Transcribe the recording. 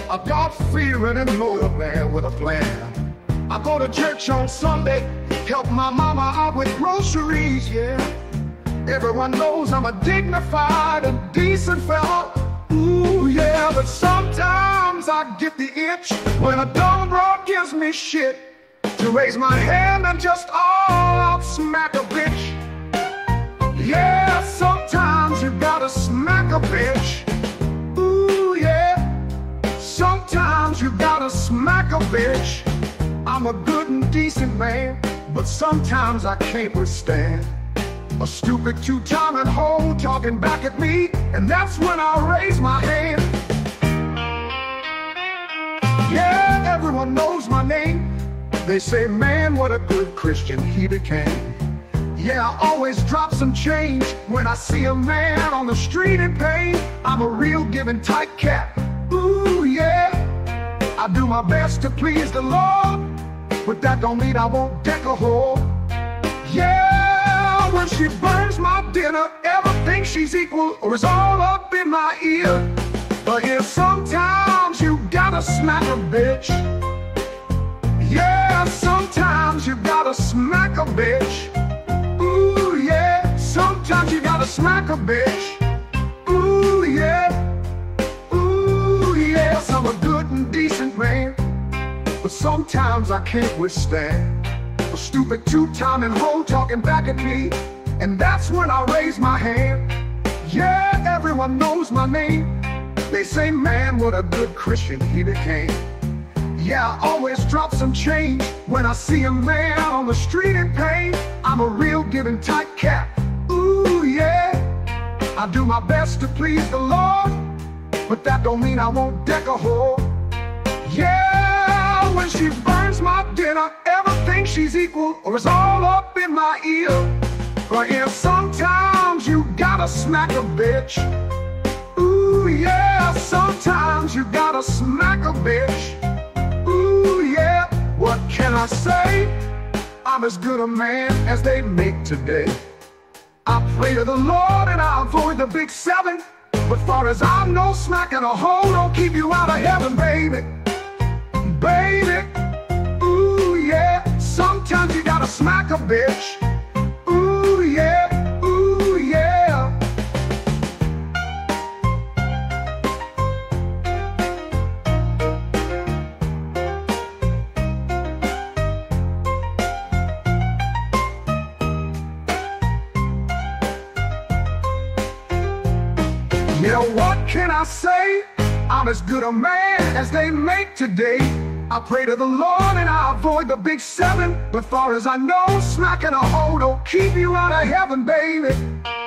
A God-fearing and loyal man with a plan. I go to church on Sunday, help my mama out with groceries, yeah. Everyone knows I'm a dignified and decent fella. Ooh, yeah, but sometimes I get the itch when a dumb broad gives me shit to raise my hand and just all out smack a bitch. Yeah, sometimes you gotta smack a bitch. Ooh, yeah, sometimes you gotta smack a bitch. I'm a good and decent man, but sometimes I can't withstand a stupid two-timing hoe talking back at me, and that's when I raise my hand. Yeah, everyone knows my name. They say, man, what a good Christian he became. Yeah, I always drop some change when I see a man on the street in pain. I'm a real giving type cat. Ooh, yeah, I do my best to please the Lord, but that don't mean I won't deck a whore. Yeah, when she burns my dinner, ever think she's equal or is all up in my ear? But yeah, sometimes you gotta smack a bitch. Yeah, sometimes you gotta smack a bitch. Ooh, yeah, sometimes you gotta smack a bitch. Ooh, yeah, ooh, yes, I'm a good and decent man, but sometimes I can't withstand a stupid two-timing hoe talking back at me, and that's when I raise my hand. Yeah, everyone knows my name. They say, man, what a good Christian he became. Yeah, I always drop some change when I see a man on the street in pain. I'm a real giving type cat. Ooh, yeah, I do my best to please the Lord, but that don't mean I won't deck a whore. Yeah, when she burns my dinner, ever think she's equal or is all up in my ear? But yeah, sometimes you gotta smack a bitch. Ooh, yeah, sometimes you gotta smack a bitch. Ooh, yeah, what can I say? I'm as good a man as they make today. I pray to the Lord and I avoid the big seven, but far as I know, smacking a hoe don't keep you out of heaven, baby. Baby, ooh, yeah, sometimes you gotta smack a bitch. Ooh, yeah, ooh, yeah. Yeah, what can I say? I'm as good a man as they make today. I pray to the Lord and I avoid the big seven, but far as I know, smacking a hoe don't keep you out of heaven, baby.